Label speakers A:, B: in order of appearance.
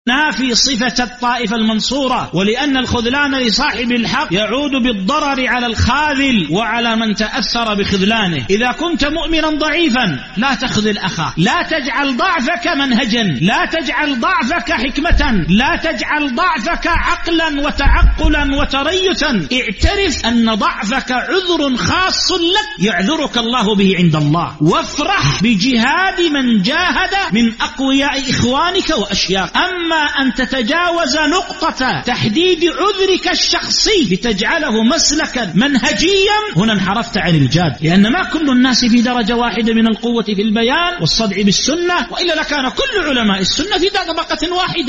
A: نافي صفة الطائفة المنصورة، ولأن الخذلان لصاحب الحق يعود بالضرر على الخاذل وعلى من تأثر بخذلانه. إذا كنت مؤمنا ضعيفا لا تخذل أخاك، لا تجعل ضعفك منهجا، لا تجعل ضعفك حكمة، لا تجعل ضعفك عقلا وتعقلا وتريثا. اعترف أن ضعفك عذر خاص لك يعذرك الله به عند الله، وافرح بجهاد من جاهد من أقوياء إخوانك وأشياخ. أما أن تتجاوز نقطة تحديد عذرك الشخصي لتجعله مسلكا منهجيا، هنا انحرفت عن الجاد، لأن ما كل الناس في درجة واحدة من القوة في البيان والصدع بالسنة، وإلا لكان كل علماء السنة في طبقة واحدة.